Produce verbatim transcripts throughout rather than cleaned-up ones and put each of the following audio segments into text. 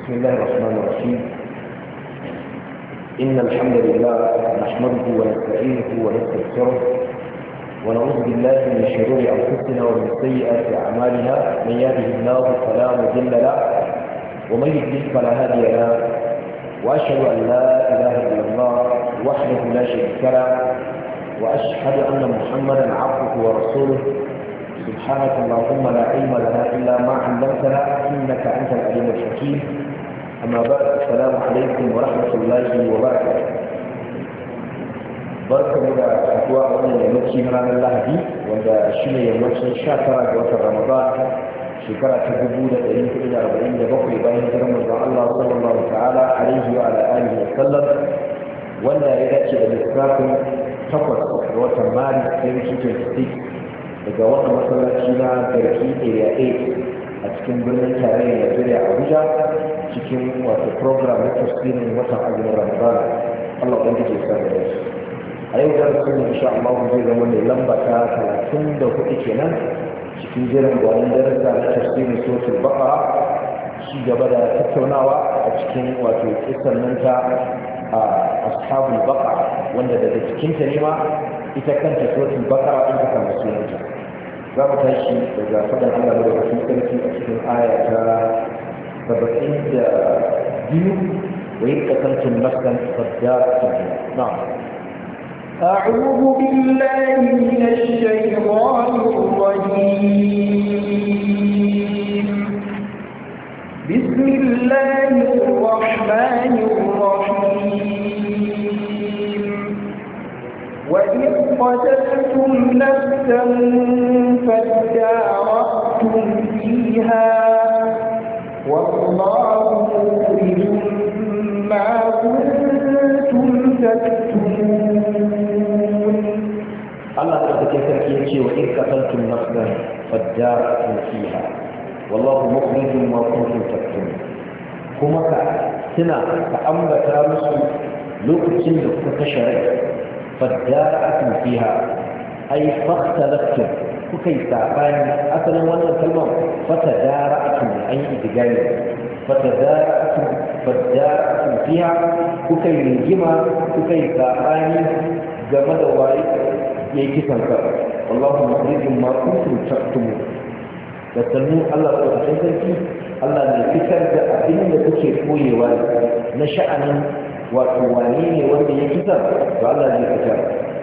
بسم الله الرحمن الرحيم. إن الحمد لله نحمده ونستعينه ونستغفره ونعوذ بالله من شرور أنفسنا ومن سيئات أعمالنا. من يهده الله فلا مضل له ومن يضلل فلا هادي له، وأشهد أن لا إله إلا الله وحده لا شريك له، وأشهد أن محمدا عبده ورسوله. سبحانك اللهم لا علم لنا إلا ما علمتنا إنك أنت العليم الحكيم. أما بعد، السلام عليكم ورحمة الله وبركاته. barkamu da saduwa a wannan yammaci na ranar Lahadi, wanda shi ne yammacin sha tara ga watan Ramadan shekara ta dubu da ɗari hudu da arba'in da bakwai bayan hijirar manzon Allah sallallahu ta'ala alaihi wa ala alihi wa sallam, wanda ya dace da lissafin takwas ga watan Maris twenty twenty-six daga wannan masallaci na Garki Area eight a cikin birnin tarayyar Najeriya Abuja, cikin wato program na tafsirin watan azumin Ramadan. Allah ubangiji ya sa da shi. A yau darasin mu insha Allah zai zama mai lamba ta talatin da hudu kenan cikin jerin gwanin darasa na tafsirin suratul Baqara, ci gaba da tattaunawa a cikin wato kisan nan ta ashabul Baqara, wanda daga cikin ta ne ma ita kanta suratul Baqara din ta samu sunanta. za mu tashi daga faɗin Allah da wasu sarki a cikin aya ta saba'in da biyu wa yi kasantun maskan fadda na'am. أعوذ بالله من الشيطان الرجيم. بسم الله الرحمن الرحيم. وإذ قتلتم نفسا فادارأتم فيها والله مخرج ما كنتم تكتمون. الله تبارك يقول وإذ قتلتم نفسا فادارأتم فيها والله مخرج ما كنتم تكتمون. كما سنة فأنبتا مسلم لوكتين لكتشرين فادارأتم فيها أي فاختلفتم كي تعبان أصلا وانا الكلمة فتدارأتم أي إتجاه فتدارأتم فادارأتم فيها كي نجمع كي تعبان جمد وارد يكسن كر والله مخرج ما كنتم تكتمون. لتنو الله تبارك الله يفكر بأبين لكي كوي وارد نشأنا wato wane ne wanda ya kisa to Allah zai fitar.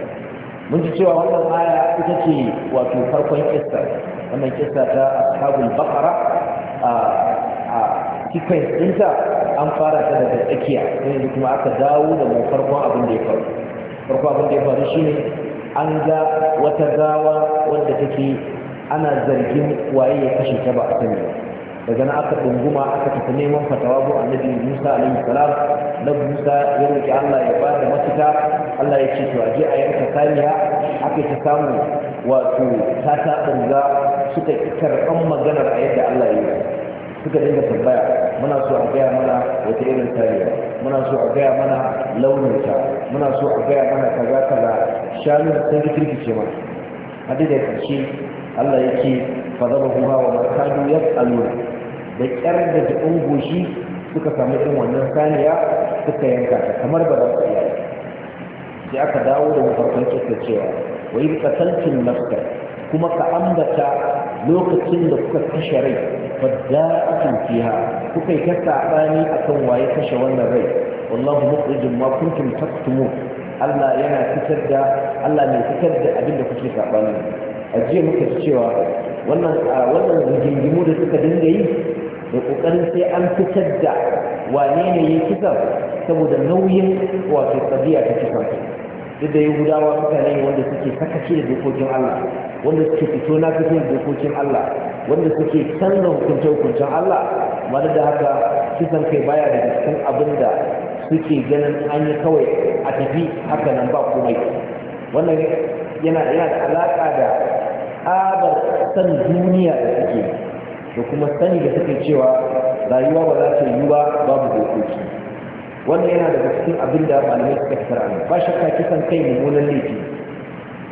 Mun ji cewa wannan aya ita ce wato farkon kissa, wannan kissa ta ashabul baqara a a cikin dinta an fara ta daga tsakiya, yanzu kuma aka dawo da mu farkon abin da ya faru. Farkon abin da ya faru shine an ga wata gawa wanda take ana zargin waye ya kashe ta ba a sani ba. daga nan aka dunguma aka tafi neman fatawa ko annabi Musa alaihi salam. na Musa ya roki Allah ya bada mafita. Allah ya ce to aje a yanka saniya. aka ta samu wato ta ta danga suka karɓan maganar a yadda Allah ya yi. suka dinga tambaya, muna so a gaya mana wata irin saniya, muna so a gaya mana launinta, muna so a gaya mana kaza kaza. shanu sun kirkice ma hadda da karshe Allah yake fadabahu wa makadu yas'aluna, da kyar da jikin goshi suka samu irin wannan saniya suka yanka ta kamar ba za su iya. sai aka dawo da mafarkan kisa cewa wa yi kasalcin nafsa, kuma ka ambata lokacin da kuka kashe rai fadda akan fiha, kuka yi ta saɓani akan waye kashe wannan rai. wallahu mukhrijum ma kuntum taktumun. Allah yana fitar da Allah ne fitar da abin da kuke saɓani. a jiya muka ci cewa wannan wannan rigingimu da suka dinga yi da kokarin sai an fitar da wane ne ya kisa saboda nauyin wato qadiya ta kisa. duk da Yahudawa mutane ne wanda suke sakaci da dokokin Allah, wanda suke fito na fito da dokokin Allah, wanda suke canza hukuncin hukuncin Allah. amma da haka kisan kai baya daga cikin abin da suke ganin an yi kawai a tafi haka nan ba komai. wannan yana yana da alaka da tsabar san duniya da suke da kuma sani da suke cewa rayuwa ba za ta yi ba babu dokoki. wannan yana daga cikin abin da malamai suka fitar a ba shakka kisan kai mummunan laifi.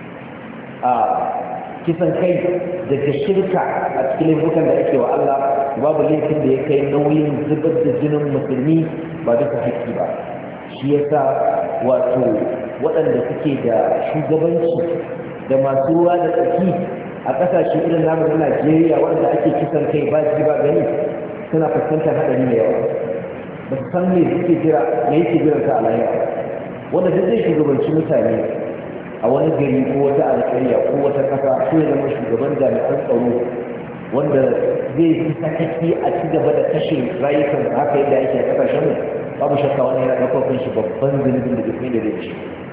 a kisan kai daga shirka a cikin laifukan da ake wa Allah babu laifin da ya kai nauyin zubar da jinin musulmi ba duka haƙƙi ba. Shi yasa wato waɗanda suke da shugabanci da masu ruwa da tsaki a ƙasashe irin namu na Najeriya wanda ake kisan kai ba ji ba gani suna fuskantar haɗari da yawa, ba su san me suke jira me yake jiran ta a lahira. Wanda duk zai shugabanci mutane a wani gari ko wata alƙarya ko wata ƙasa ko ya zama shugaban jami'an tsaro wanda zai fi sakaki a ci gaba da kashe rayukan haka yadda ake a ƙasashen mu, babu shakka wani yana ɗaukar kan shi babban zunubin da duk da zai ci.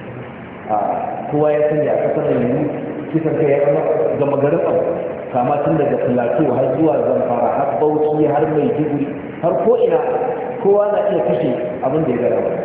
Kowa ya sanya a ƙasar yanzu kisan kai ya zama gama garin abu, kama tun daga plateau har zuwa zamfara har bauchi har maiduguri har ko'ina kowa na iya kashe abin da ya gara ba.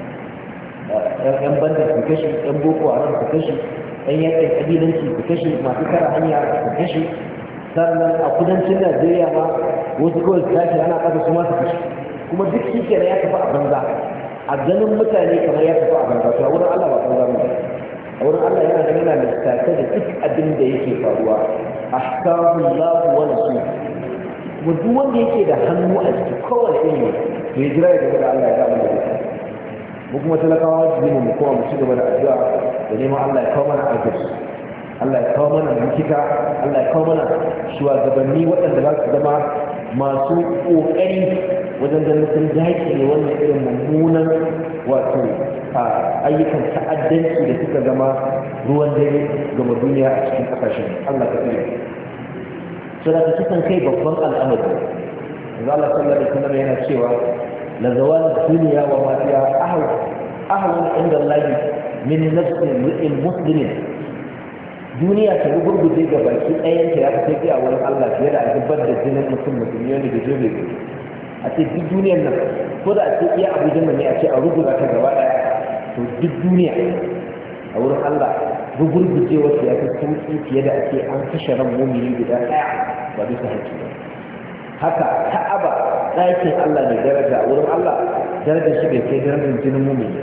yan bandar su kashe, yan boko haram su kashe, yan yakin kabilanci su kashe, masu kara hanya su kashe. Sannan a kudancin najeriya ma wasu kawai su tashi ana ƙasa su ma su kashe, kuma duk shi kenan ya tafi a banza a ganin mutane kamar ya tafi a banza. to a wurin allah ba banza mu a wurin allah yana da yana lissafe da duk abin da yake faruwa. ahkamu lahu wa rasul, kuma duk wanda yake da hannu a ciki kowane ilimi to ya jira ya gaba da allah ya gaba da shi. mu kuma talakawa wajibi ne mu kowa mu ci gaba da addu'a da neman Allah ya kawo mana arziki, Allah ya kawo mana mafita, Allah ya kawo mana shugabanni waɗanda za su zama masu ƙoƙari wajen ganin sun dace ne wannan irin mummunan wato ayyukan ta'addanci da suka zama ruwan dare gama duniya a cikin ƙasashen. Allah ka tsare. Sura ta kisan kai babban al'amari. Allah sallallahu alaihi wasallam yana cewa la zawal dunya wa ma fiha ahwa ahwa inda Allah min nafsi al muslim. Duniya ta gurgurde ga baki ɗayan ta ya fi a wurin Allah fiye da a zubar da jinin mutum mutum yadda da jobe a ce duk duniyar nan ko da a ce iya abu jin ne a ce a rubuta ta gaba ɗaya to duk duniya a wurin Allah gurgurde wacce ya fi sauƙi fiye da a ce an kashe ran mumini guda ɗaya ba bisa hakki ba. Haka Ka'aba ɗakin Allah ne daraja a wurin Allah, darajar shi bai kai darajar jinin mumini.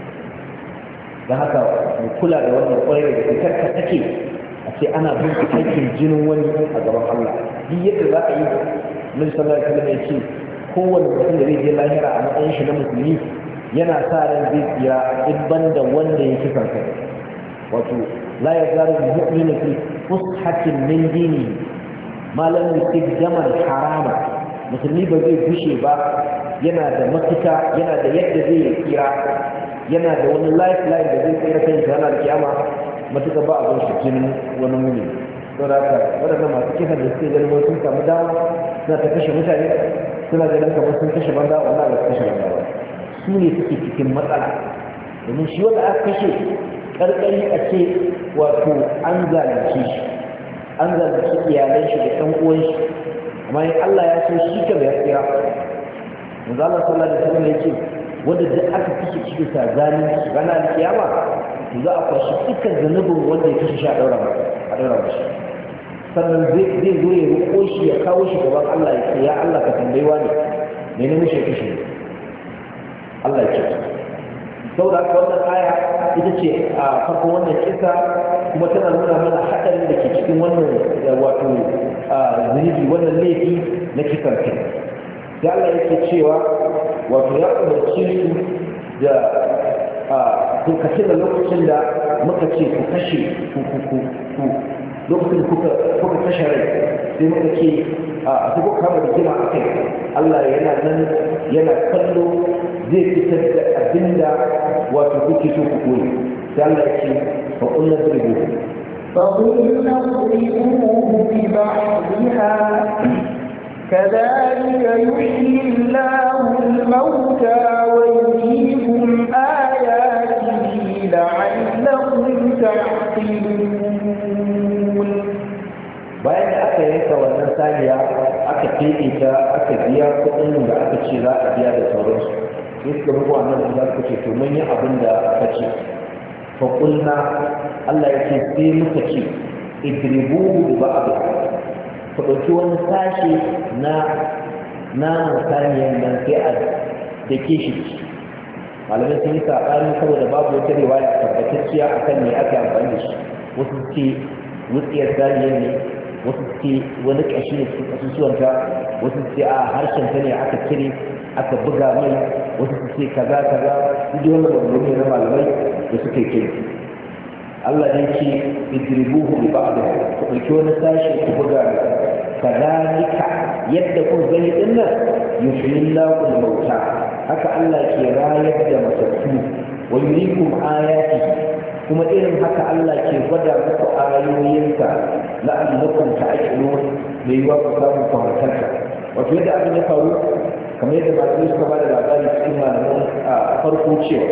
Don haka mu kula da wannan ƙwarai da fitar ka take a ce ana bin aikin jinin wani a gaban Allah. Duk yadda za a yi Nabi sallallahu alaihi wasallam ya ce kowanne mutum da zai je lahira a matsayin shi na musulmi yana sa ran zai tsira in banda wanda ya kisa kai. Wato la yazaru mu'minu fi fushatin min dinihi malam yusib daman harama. Musulmi ba zai gushe ba yana da mafita, yana da yadda zai yi tsira, yana da wani lifeline da zai tsira kan shi ranar kiyama matuƙa ba abin shi jinin wani muni. Don haka waɗannan masu kisan da suke ganin sun samu dama suna ta kashe mutane, suna ganin kamar sun kashe banza, wanda ba su kashe banza ba, su ne suke cikin matsala. Domin shi wanda aka kashe ƙarƙari a ce wato an zalunce shi, an zalunci iyalan shi da ɗan uwan shi, amma in Allah ya so shi ka bai tsira. Manzo Allah sallallahu alaihi wasallam ya ce wanda duk aka kashe shi bisa zalunci ranar kiyama to za a kwashi dukkan zanubin wanda ya kashe shi a daura masa a daura masa sannan zai zai zo ya roƙo shi ya kawo shi gaban Allah ya ce ya Allah ka tambayi wani me ne mishi kashe Allah ya ce saboda haka wannan aya ita ce a farkon wannan kisa kuma tana nuna mana haɗarin da ke cikin wannan wato zunubi wannan laifi na kisan kai. Da Allah yake cewa wato ya umarci su da ku kashe da lokacin da muka ce ku kashe ku ku ku lokacin kuka kuka kashe rai sai muka ce a su kuka kama da jima a kai Allah yana nan yana kallo zai fitar da abinda wato kuke so ku koyi. sai Allah ya ce fa kullu dribu فقلنا اضربوه ببعضها كذلك يحيي الله الموتى ويريكم آياته لعلكم تعقلون. bayan da aka yanka wannan saniya aka fede ta aka biya kuɗin da aka ce za a biya da sauransu sai suka rubu wannan da suka ce to mun yi abin da aka ce fa kulna Allah ya ce sai muka ce idribuhu bi ba'd ku ɗauki wani sashe na naman saniyan nan sai a dake shi. Malamai sun yi saɓani saboda babu wata riwaya tabbatacciya a kan me aka amfani da shi. Wasu ce wutsiyar saniyan ne, wasu ce wani ƙashi ne cikin ƙasusuwanta, wasu ce a harshen ta ne aka kire aka buga mai, wasu su ce kaza kaza su ji wani babu ne na malamai da suke kire. Allah ne ce idribuhu bi ba'd ku dauki wani sashi ku buga kadalika yadda kun gani din nan yuhillahu al-mauta haka Allah ke rayar da matattu wa yurikum ayatihi kuma irin haka Allah ke gwada muku ayoyinka la'allakum ta'qilun mai yiwa ku samu kwatanka. Wato yadda abin ya faru kamar yadda masu suka ba da labari cikin malaman a farko cewa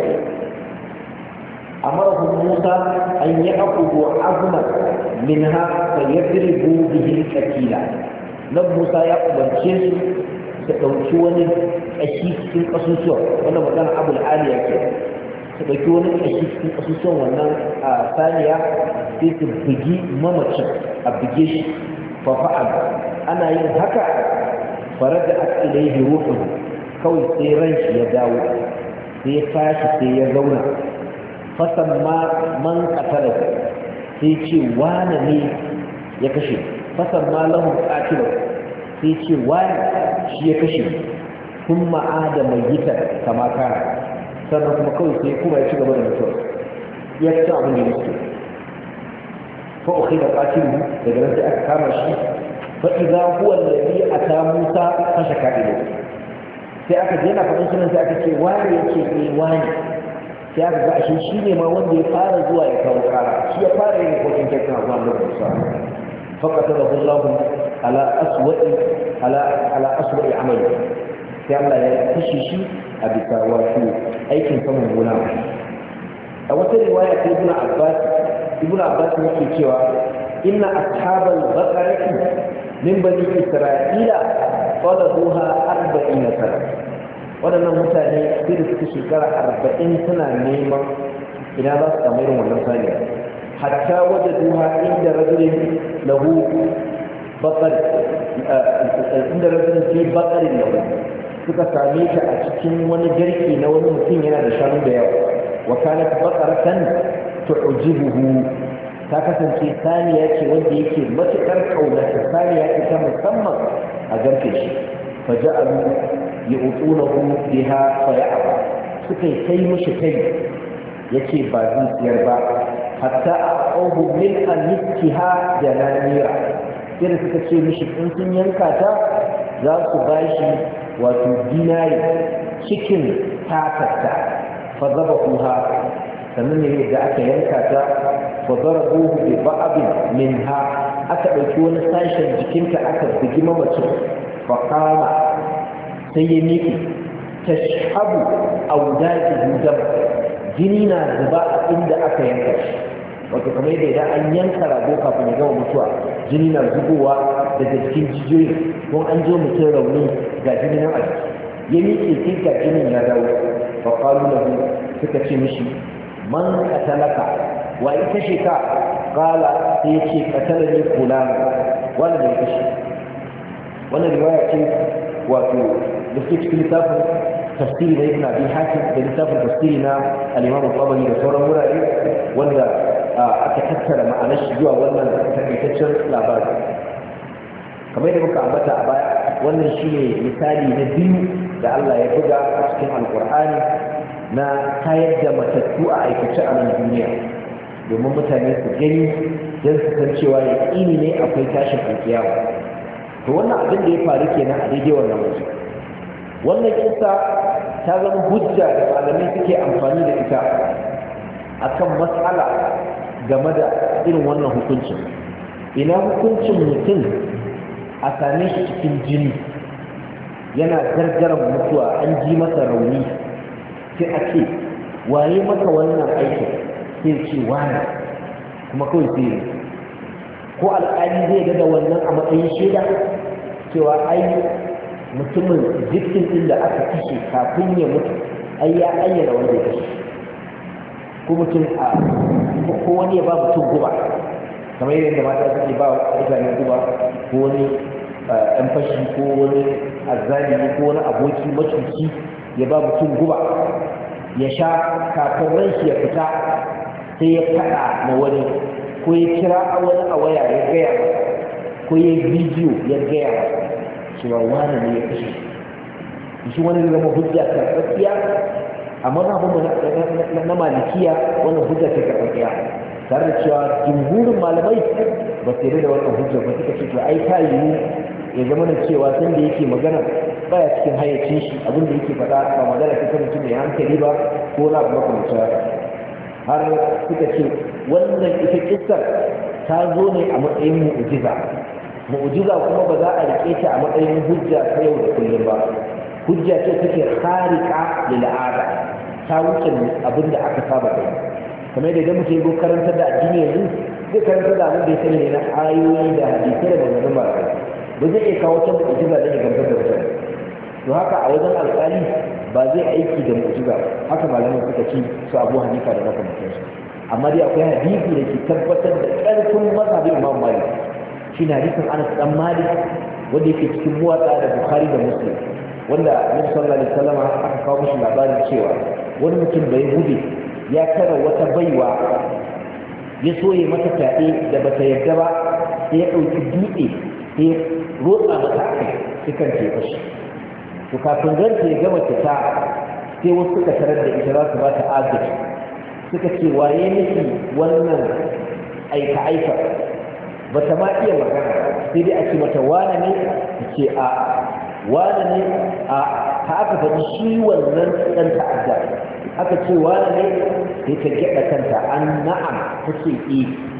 amarahum Musa an yi akudu azman minha fa yadribu bihi al-qatila. Nan Musa ya umarce su su ɗauki wani ƙashi cikin ƙasusuwan wannan magana abul aliya ke su ɗauki wani ƙashi cikin ƙasusuwan wannan a saniya sai su bugi mamacin a buge shi fafa'al ana yin haka fara da akilai ruhun kawai sai ran shi ya dawo sai ya tashi sai ya zauna fasan ma man katara sai ce wane ne ya kashe fasan ma lahun ƙatilar sai ce wani shi ya kashe kun ma'ada mai gita kama kara sannan kuma kawai sai kuma ya ci gaba da mutuwa ya ci abin da ya mutu fa'ukai da ƙatilu daga nan sai aka kama shi fa'iza huwa lalli a ta musa kashe ka'ido sai aka jena faɗin sunan sai aka ce wani ya ce ne wani sai aka ga ashe shi ne ma wanda ya fara zuwa ya kawo kara shi ya fara yin kokin kyakkyan abuwa da musa فقتله الله على أسوأ على على أسوأ عمل sai Allah ya kashe shi a bisa wato aikin saman gona. A wata riwaya ta Ibn Abbas Ibn Abbas yake cewa inna ashabal baqarati min bani Isra'ila qaladuha arba'ina sana. Wadannan mutane sai da suka shekara arba'in suna neman ina za su samu irin wannan saniya. حتى وجدوها عند رجل له بقر عند رجل في بقر له suka same ta a cikin wani garke na wani mutum yana da shanu da yawa wa kanat baqaratan tu'jibuhu ta kasance saniya ce wanda yake matukar kaunata saniya ce ta musamman a garke shi fa ja'alu yu'tunahu biha fa ya'ba suka yi kai mishi kai yace ba zai siyar ba hatta a ƙauhu min an niskiha da nanira sai da suka ce mishi in sun yanka ta za su ba shi wato dinari cikin takarta fa zaba kuha sannan ne da aka yanka ta fa zarabuhu bi ba'abin minha aka ɗauki wani sashen jikinta aka bugi mamacin fa kama sai ya miƙe tashhabu audajihi dam jini na zuba a inda aka yanka shi wato kamar yadda idan an yanka rago kafin ya gama mutuwa jini na zubowa daga jikin jijiyoyi ko an jo mutum rauni ga jini nan a jiki ya miƙe sai ga jinin ya dawo fa qalu lahu suka ce mishi man qatalaka wa in kashe ka qala sai ya ce qatalani fulan wanda ya kashe wannan riwaya ce wato da ke cikin littafin tafsiri na ibn abi hatim da littafin tafsiri na al-imam al-tabari da sauran wurare wanda aka tattara ma'anar shi zuwa wannan takaitaccen labari kamar yadda muka ambata a baya wannan shine misali na biyu da Allah ya buga a cikin alkur'ani na tayar da matattu a aikace a nan duniya domin mutane su gani don su san cewa yaƙini ne akwai tashin alƙiyama to wannan abin da ya faru kenan a daidai wannan waje wannan kisa ta zama hujja da malamai suke amfani da ita akan matsala game da irin wannan hukuncin ina hukuncin mutum a same shi cikin jini yana gargaran mutuwa an ji masa rauni sai a ce waye maka wannan aikin sai ce wani kuma kawai sai ko alƙali zai ga da wannan a matsayin shaida cewa ai mutumin jikin din da aka kashe kafin ya mutu ai ya ayyana wanda ya kashe ko mutum a ko wani ya ba mutum guba kamar yadda mata suke ba mutane guba ko wani ɗan fashi ko wani azzalimi ko wani aboki macuci ya ba mutum guba ya sha kafin ran shi ya fita sai ya faɗa na wani ko ya kira a wani a waya ya gaya masa ko ya bidiyo ya gaya masa cewa wani ne ya kashe shi wani zama hujja karɓaɓɓiya a mazhabin na malikiya wannan hujja ce karɓaɓɓiya tare da cewa jumhurin malamai ba su yarda da wannan hujja ba suka ce to ai ta yiwu ya zama da cewa san da yake magana baya cikin hayyacin shi abin da yake faɗa ba magana ta kan mutum mai hankali ba ko na abu makamancin haka har suka ce wannan ita kissar ta zo ne a matsayin mu'jiza mu'jiza kuma ba za a rike ta a matsayin hujja ta yau da kullum ba hujja ce take khariqa lil ada ta wuce abin da aka saba kai kamar da idan mutum ya karanta da addini yanzu zai karanta da abin da ya sani ne na ayoyi da hadisai da maganganun ba ba zai iya kawo can mu'jiza da ya gamsar da mutane to haka a wajen alƙali ba zai aiki da mu'jiza haka malaman suka ci su Abu Hanifa da makamantansu amma dai akwai hadisi da ke tabbatar da ƙarfin mazhabin Imam Malik shine hadisin Anas dan Malik wanda yake cikin Muwatta da Bukhari da Muslim wanda Annabi sallallahu alaihi wasallam aka kawo mishi labarin cewa wani mutum bai gude ya kara wata baiwa ya soye mata fyaɗe da bata yadda ba sai ya ɗauki dutse sai rotsa mata akai sukan ce fashi to kafin ranta ya gama fita sai wasu suka tarar da ita za su ba ta agaji suka ce waye miki wannan aika-aika ba ta ma iya magana sai dai a ce mata wane ne ta ce a wane ne a ta aka faɗi shi wannan ɗan ta'adda aka ce wane ne sai ta gyaɗa kanta an na'am ta ce e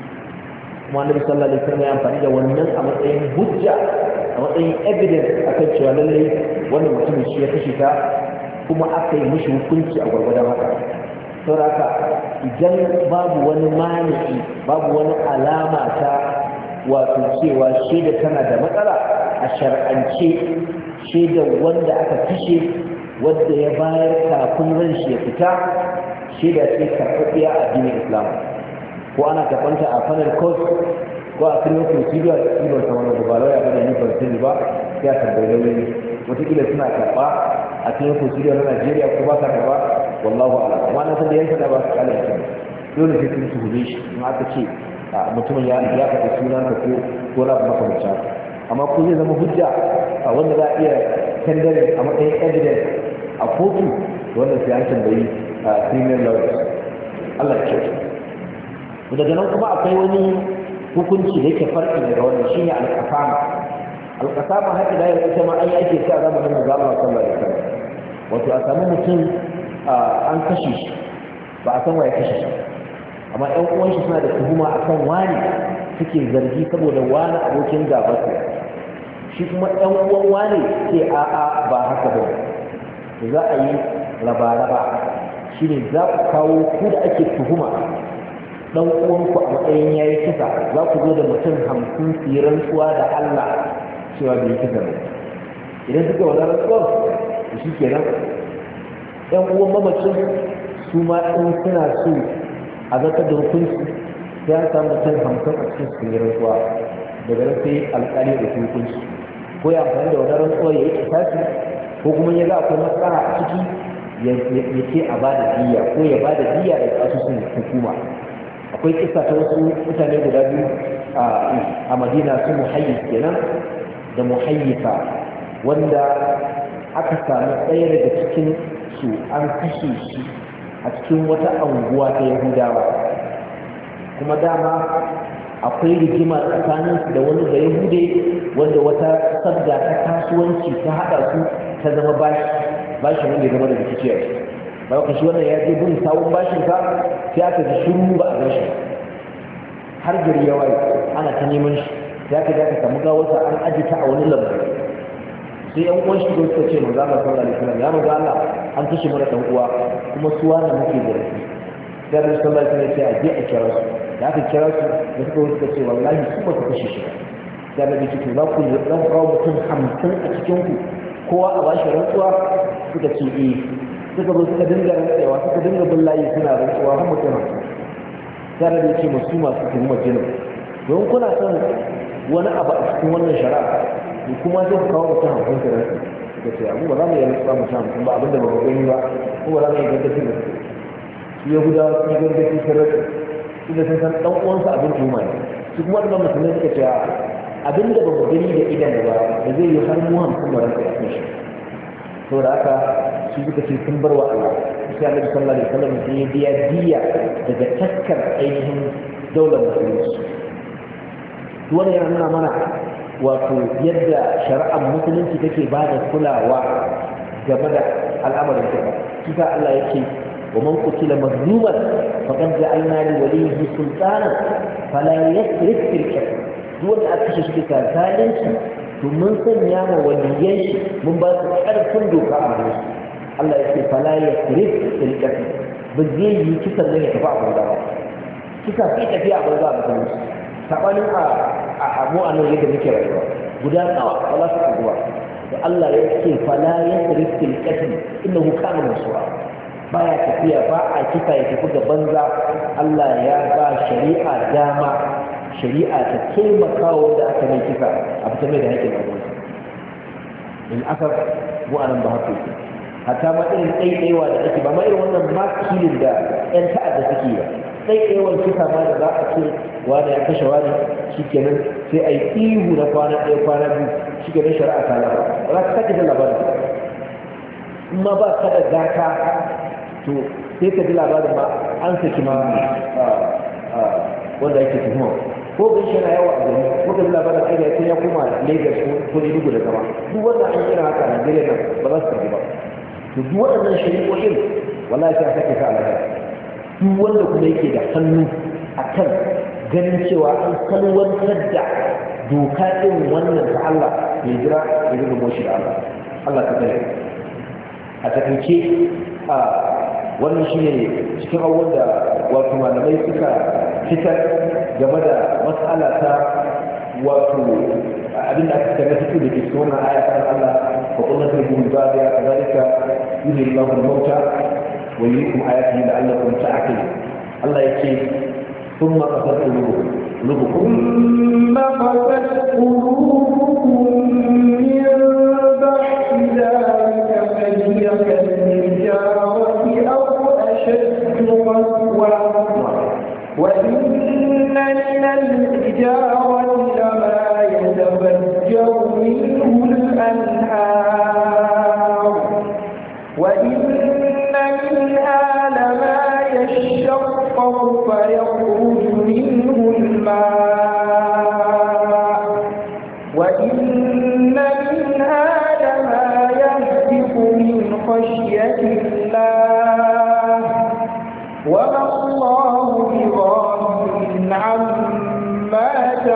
kuma annabi sallallahu alaihi wasallam ya amfani da wannan a matsayin hujja a matsayin evidence akan cewa lallai wannan mutumin shi ya kashe ta kuma aka yi mishi hukunci a gwargwadon haka sauraka idan babu wani mani'i babu wani alama ta wato cewa shaida tana da matsala a shar'ance shaida wanda aka kashe wanda ya bayar kafin ran shi ya fita shaida ce karɓaɓɓiya a addinin islam ko ana karɓanta a panel court ko a criminal procedure da ɗibar ta wani dubarai a gada nufar sani ba sai a tambayi lauyoyi wataƙila suna karɓa a criminal procedure na najeriya ko ba sa karɓa wallahu ala amma na san da yanka da ba su kala yake dole sai sun tuhume shi in aka ce mutumin ya ya faɗi sunan ka ko ko na makamacin haka amma ko zai zama hujja a wanda za a iya tandare a matsayin evidence a kotu wanda sai an tambayi criminal lawyers Allah ya kyauta daga nan kuma akwai wani hukunci da yake farki daga wannan shine al-qasama al-qasama haka da yake ma an yi ake sa zamanin manzo Allah sallallahu alaihi wasallam wato a samu mutum an kashe shi ba a san waye kashe shi amma ɗan uwan shi suna da tuhuma akan wani suke zargi saboda wani abokin gaba shi kuma ɗan uwan wani sai a'a ba haka ba za a yi raba-raba shine za ku kawo ku da ake tuhuma dan uwanku a matsayin yayi kisa za ku zo da mutum hamsin su yi rantsuwa da Allah cewa bai yi kisa ba idan suka wani rantsuwar to shi kenan ɗan uwan mamacin su ma in suna so a zartar da hukunci sai an samu mutum hamsin a cikin su yi rantsuwa daga nan sai alƙali da su hukunci ko ya amfani da wani rantsuwar ya yi kisasi ko kuma ya ga akwai matsala a ciki ya ce a ba da diya ko ya ba da diya da asusun hukuma akwai kisa ta wasu mutane guda biyu a madina su muhayyis kenan da muhayyisa wanda aka sami ɗaya daga cikin su an kashe shi a cikin wata anguwa ta yahudawa kuma dama akwai rigima tsakanin su da wani da yahude wanda wata sabga ta kasuwanci ta haɗa su ta zama bashi bashi wanda ya zama da rikici a ciki ba ka shi wannan ya je bin sawun bashin ka sai aka ji shiru ba a gashi har gari ya waye ana ta neman shi sai aka ka samu gawarsa an aji ta a wani lambu sai yan uwan shi suka ce manzo Allah sallallahu alaihi wasallam ya manzo Allah an kashe mana dan uwa kuma suwa na muke da shi sai Allah sallallahu alaihi wasallam ya ce a je a kira su da aka kira su da suka wuce suka ce wallahi su ba su kashe shi sai Allah ya ce to za ku zan kawo mutum hamsin a cikin ku kowa a bashi rantsuwa suka ce eh suka zo suka dinga rantsewa suka dinga bin layi suna rantsuwa har mutum tare da ce masu masu tuhumar jinin don kuna son wani abu a cikin wannan shari'a da kuma zai ku kawo mutum hamsin da rantsu suka ce abu ba za mu yi rantsuwa mutum hamsin ba abinda ba ku gani ba ko ba za mu yi gangafi da su su yahudawa su yi gangafi sun rantsu su da sun san ɗan uwansu abin tuhuma ne su kuma ɗan musulmai suka ce abinda ba mu gani da idan ba da zai yi har mu hamsin mu ranka cikin shi to da haka su suka ce sun bar wa Allah sai Annabi sallallahu alaihi wasallam sai ya biya diya daga taskar ainihin daular musulunci wannan yana nuna mana wato yadda shari'ar musulunci take ba da kulawa game da al'amarin ta kika Allah yake wa man qutila mazluman faqad ja'alna li waliyhi sultana fala yasrif fil qatl duk wanda aka kashe shi da zalunci to mun sanya ma waliyan shi mun ba su karfin doka a wurin Allah yake fala yasrif fil qatl ba zai yi kisan ne ya tafi a banza ba kisa sai tafiya a banza a musulunci sabanin a a abu a nan yadda muke rayuwa guda nawa wala su kuwa da Allah ya ce fala yasrif fil qatl innahu kana masura baya tafiya ba a kisa ya tafi ga banza Allah ya ba shari'a dama shari'a ta taimaka wanda aka mai kisa a fitar mai da haƙƙin ɗan in aka mu anan ba haka yake hatta ma irin ɗaiɗaiwa da ake ba ma irin wannan makilin da ƴan ta'adda suke ba ɗaiɗaiwan kisa ma da za a ce wani ya kashe wani shi kenan sai a yi ihu na kwana ɗaya kwana biyu shi kenan shari'a ta labar ba za ka sake da labarin in ma ba ka da gata to sai ka ji labarin ma an saki ma wanda yake tuhuma ko bin shi na yawa a gari ko ka ji labarin aida sai ya koma Lagos ko Enugu da zama duk wanda an kira haka a Najeriya nan ba za su karbi ba to duk waɗannan shari'o'in wallahi sai a sake ka alaƙa duk wanda kuma yake da hannu akan ganin cewa an salwantar da doka ɗin wannan ta Allah mai jira da zai moshi da Allah Allah ta tsaye a takaice a wannan shi ne cikin abubuwan da wato malamai suka fitar game da matsala ta wato abin da aka kaga fito da ke cikin wannan aya ta Allah wa kullum sai mun ba da kazalika yuhi Allahu al-mauta wa yuriikum ayatihi la'allakum ta'qilun Allah yake ثم قست قلوبكم ثم قست قلوبكم من بعد ذلك فهي كالحجارة أو أشد قسوة وإن من الحجارة لما يتفجر منه الأنهار وإن منها لما يشقق فيخرج منه الماء وإن منها لما يهبط من خشية الله وما الله بغافل عما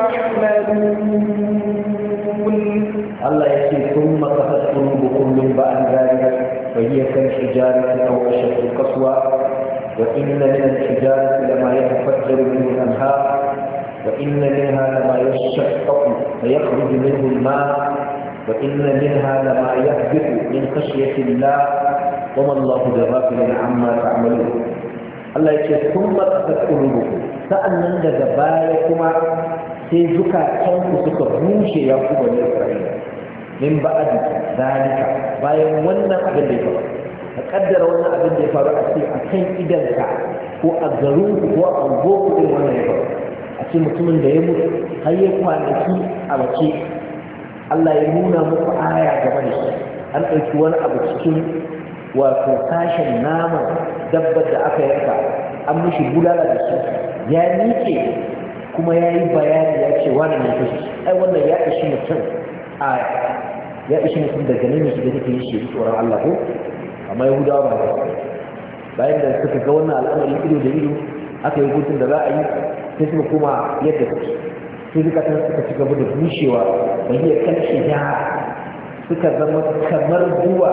تعملون الله يقول ثم قست قلوبكم من بعد ذلك فهي كالحجارة أو أشد قسوة وإن من الحجارة لما يتفجر منه الأنهار وإن منها لما يشقق فيخرج منه الماء وإن منها لما يهبط من خشية الله وما الله بغافل عما تعملون الله يقول ثم قست قلوبكم sa'annan daga baya kuma sai zukatanku suka rushe ya ku bani Isra'ila min ba'd zalika bayan wannan abin da ya faru ka kaddara wannan abin da ya faru a ce akan idanka ko a garin ku ko a unguwarku irin wannan ya faru a ce mutumin da ya mutu har ya kwanaki a mace Allah ya nuna muku aya game da shi an ɗauki wani abu cikin wato sashen naman dabbar da aka yanka an mishi bulala da shi ya nike kuma ya yi bayani ya ce wani ne kashi ai wannan ya ishi mutum a ya ishi mutum da ganin shi da take yi shi tsoron Allah ko amma Yahudawa ba bayan da suka ga wannan al'amari ido da ido aka yi hutun da za a yi sai suka koma yadda suke sai suka tan suka ci gaba da bushewa da iya kalshe ya suka zama kamar duwa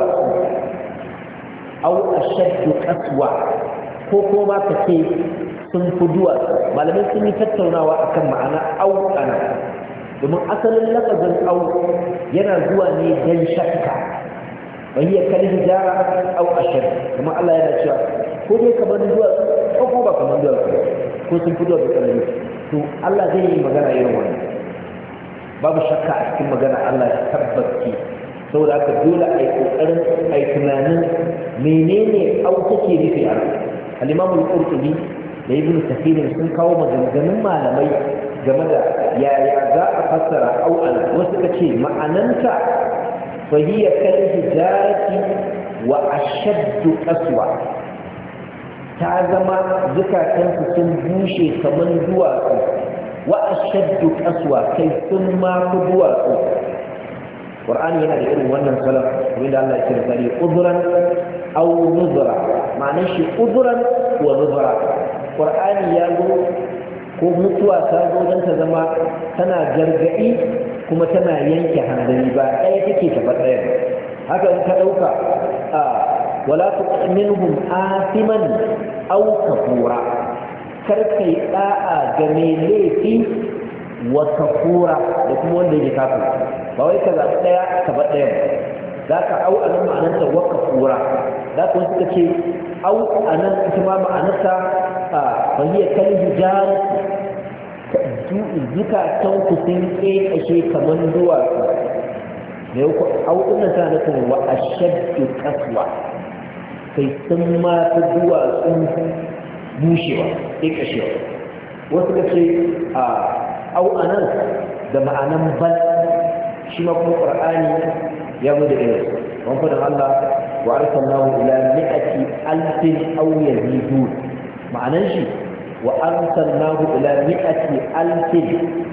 au ashaddu qaswa ko ko ma ka ce sun fi duwatsu malamai sun yi tattaunawa akan ma'ana auƙana domin asalin lafazin au yana zuwa ne don shakka wahiyar kalli jara au ashir kuma Allah yana cewa ko dai kamar duwatsu ko ko ba kamar duwatsu ko sun fi duwatsu tsanani to Allah zai yi magana irin wannan babu shakka a cikin magana Allah ya tabbaci saboda haka dole a yi ƙoƙarin a yi tunanin menene au take nufi a al-Imam al-Qurtubi da ibn kathir sun kawo maganganun malamai game da yaya za a fassara au ana wasu ka ce ma'ananta fa hiya kal hijarati wa ashaddu qaswa ta zama zukatansu sun bushe kamar duwatsu wa ashaddu qaswa kai sun ma fi duwatsu. Qur'ani yana da irin wannan salaf wanda Allah ya ce misali udhran aw nuzra ma'anar shi udhran wa nuzra. Qur'ani ya zo ko mutuwa ta zo don ta zama tana gargaɗi kuma tana yanke hanzari ba ɗaya take ta ɗaya haka in ka ɗauka a wala tu'minhum asiman aw kafura kar kai da'a ga mai laifi wa kafura da kuma wanda yake kafir ba wai ka zaɓi ɗaya ka bar ɗaya za ka au a nan ma'anarta wa kafura za ka wasu ka ce au a nan ita ma ma'anarta a fahiyar kan hijar zukatan ku sun ƙeƙashe kamar duwatsu da yau au ɗin nan tana nufin wa ashaddu kaswa kai sun ma fi duwatsun bushewa ƙeƙashewa wasu ka ce a au a nan da ma'anan bal shi ma kuma ƙur'ani ya zo da irin wani fadin Allah wa arsalnahu ila mi'ati alfin aw yazidun ma'anan shi wa arsalnahu ila mi'ati alfin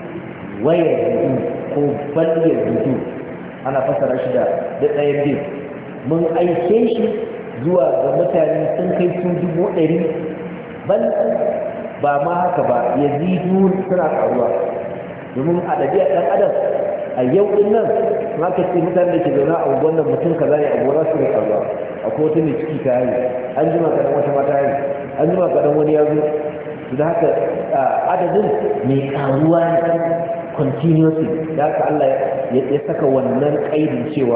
wa yazidun ko bal yazidun ana fasara shi da da ɗayan biyu mun aike shi zuwa ga mutane sun kai su dubu ɗari bal ba ma haka ba yazidun suna ƙaruwa domin a ɗabi'ar ɗan adam a yau din nan ma ka ce mutane da ke zaune a wannan mutum kaza ne abu za su rika ruwa akwai wata mai ciki ta yi an jima kaɗan wata mata yi an jima kaɗan wani ya zo da haka adadin mai ƙaruwa ne continuously da haka Allah ya saka wannan ƙaidin cewa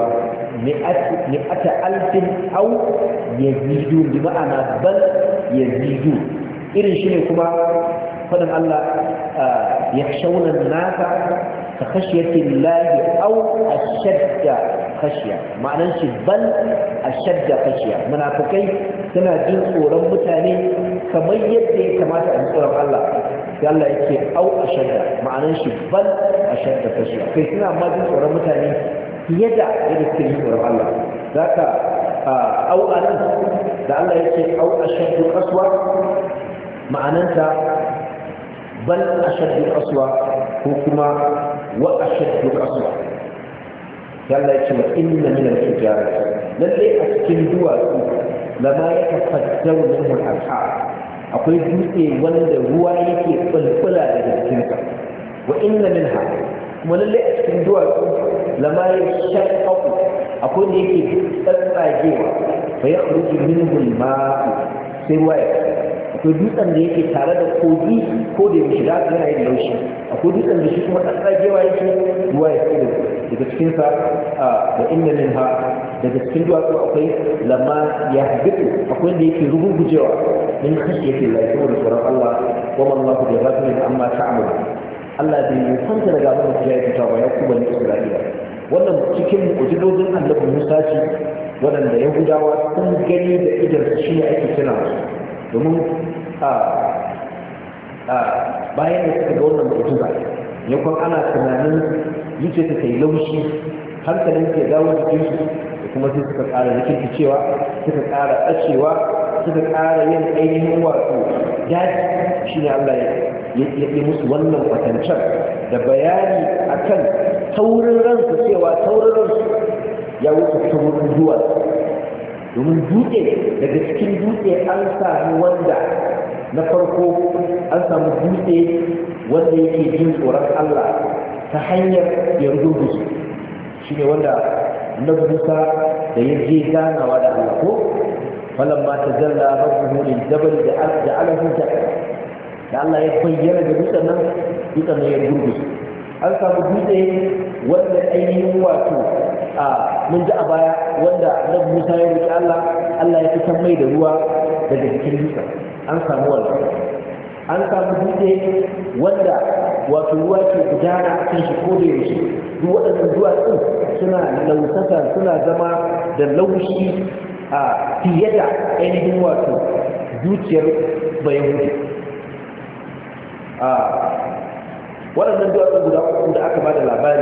mi'ata alfin au yazidu bi ma'ana bal yazidu irin shi ne kuma faɗin Allah yakhshawna an-nasa ka khashyati llahi aw ashadda khashya ma'anan shi bal ashadda khashya munafikai suna jin tsoron mutane kamar yadda ya kamata a tsoron Allah sai Allah yake aw ashadda ma'anan shi bal ashadda khashya kai suna ma jin tsoron mutane fiye da yadda suke jin tsoron Allah zaka aw anan da Allah yake aw ashaddu qaswa ma'ananta bal ashaddu qaswa ko kuma wa ashaddu qaswa yalla yace wa inna min al-hijarati lalle a cikin duwatsu lama yatafaddaru minhu al-anhar akwai dutse wanda ruwa yake bulbula daga cikin sa wa inna minha kuma lalle a cikin duwatsu lama yashaqqaqu akwai da yake tsatsagewa fa yakhruju minhu al-ma'u sai ruwa ya akwai dutsen da yake tare da kogi ko da yake da yana yin laushi akwai dutsen da shi kuma tsatsagewa yake ruwa ya fito daga cikin sa da inna minha daga cikin duwatsu akwai lamma ya habitu akwai da yake rugugujewa min khashiyati Allah saboda tsoron Allah wa man Allahu bi ghafilin amma ta'malu Allah bai yi kanta daga abin da ya fita ba ya kuma ni Isra'ila wannan cikin mu'jizojin Annabi Musa ce waɗanda Yahudawa sun gani da idan shi ne ake kira domin bayan da suka ga wannan mu'jiza yakon ana tunanin yace ta kai laushi hankalin ke dawo jikin su da kuma sai suka ƙara rikici cewa suka ƙara tsacewa suka ƙara yin ainihin wato daji shi ne Allah ya yi musu wannan kwatancan da bayani akan taurin ransu cewa taurin ransu ya wuce taurin duwatsu domin dutse daga cikin dutse an samu wanda na farko an samu dutse wanda yake jin tsoron Allah ta hanyar ya rubutu shi ne wanda na Musa da ya je ganawa da Allah ko falamma tajalla rabbuhu lil jabal ja'alahu dakka da Allah ya bayyana da dutsen nan dutsen nan ya rubutu an samu dutse wanda ainihin wato a mun ji a baya wanda na Musa ya roki Allah Allah ya fitar mai da ruwa daga cikin dutsen an samu wannan an samu dutse wanda wato ruwa ke gudana a kan shi ko da yaushe duk waɗannan duwatsun suna lausasa suna zama da laushi a fiye da ainihin wato zuciyar bayahudi a waɗannan duwatsu guda uku da aka bada labari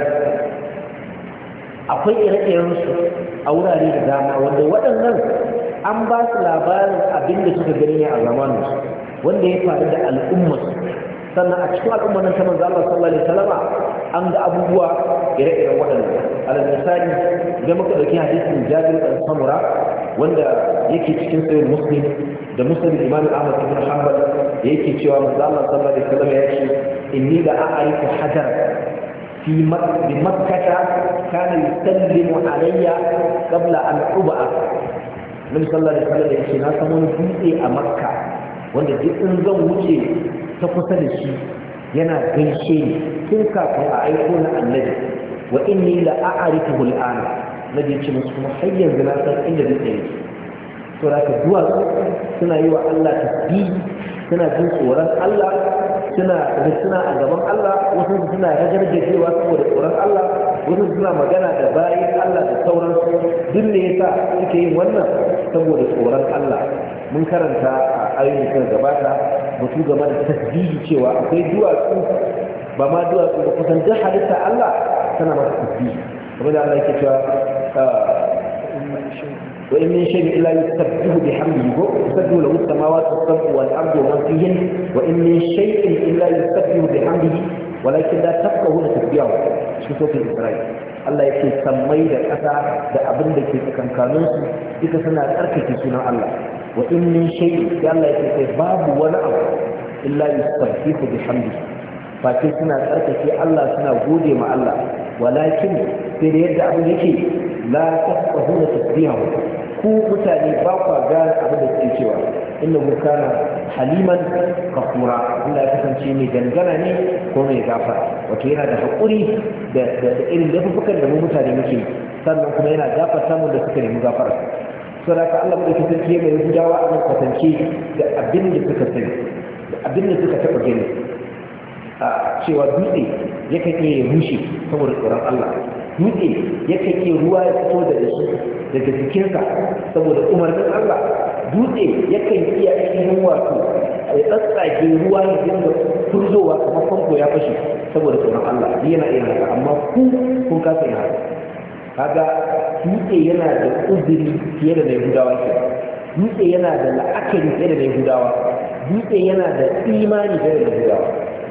akwai ire-iren su a wurare da dama wanda waɗannan an ba su labarin abin da suka gani a zamanin su wanda ya faru da al'ummar sannan a cikin al'ummar nan ta manzo Allah sallallahu alaihi wasallam an ga abubuwa ire-iren waɗannan alal misali idan muka dauki hadisin Jabir bin Samura wanda yake cikin sahih Muslim da Muslim Imam Ahmad ibn Hanbal da yake cewa manzo Allah sallallahu alaihi wasallam ya ce inni la a'rifu hajar fi makkah kana yusallimu alayya qabla an ub'a Nabi sallallahu alaihi wasallam ya ce na san wani dutse a Makka wanda duk in zan wuce ta kusa da shi yana gaishe ni tun kafin a aiko na annabi wa inni la a'rifuhu al'ana nabi ce musu kuma har yanzu na san inda dutse yake to da duwatsu suna yi wa Allah tasbih suna jin tsoron Allah suna suna a gaban Allah wasu suna ragargajewa saboda tsoron Allah wasu suna magana da bayin Allah da sauransu duk ne yasa suke yin wannan saboda tsoron Allah mun karanta a ayoyin da gabata mutu game da tasbihi cewa akwai duwatsu ba ma duwatsu ba kusan duk halitta Allah tana masa tasbihi kamar da Allah yake cewa wa in min shay'in illa yusabbihu bihamdihi wa yusabbihu lahu as-samawati was-sab'u wal-ardu wa man fihin wa in min shay'in illa yusabbihu bihamdihi walakin la tafqahuna tasbihahu shi sokin Isra'il Allah yake sammai da ƙasa da abin da ke tsakankaninsu duka suna tsarkake sunan Allah wa in min shay'in sai Allah yake sai babu wani abu illa yusabbihu bihamdihi fa sai suna tsarkake Allah suna gode ma Allah walakin sai da yadda abin yake la tafqahuna tasbihahu ku mutane ba ku gane abin da suke cewa innahu kana haliman kafura Allah ya kasance mai dangana ne ko mai gafara wato yana da hakuri da irin laifukan da mu mutane muke sannan kuma yana gafarta mu da suka nemi gafara saboda ka Allah mai kasance mai gudawa a nan kasance da abin da suka sani da abin da suka taɓa gani a cewa dutse yakan iya rushe saboda tsoron Allah dutse yakan iya ruwa ya fito da shi daga jikinsa saboda umarnin Allah dutse yakan iya ainihin wato ya tsatsage ruwa ya dinga turzowa kamar famfo ya fashe saboda tsoron Allah yana iya haka amma ku kun kasa yin haka kaga dutse yana da uzuri fiye da na Yahudawa ke dutse yana da la'akari fiye da na Yahudawa dutse yana da imani fiye da na Yahudawa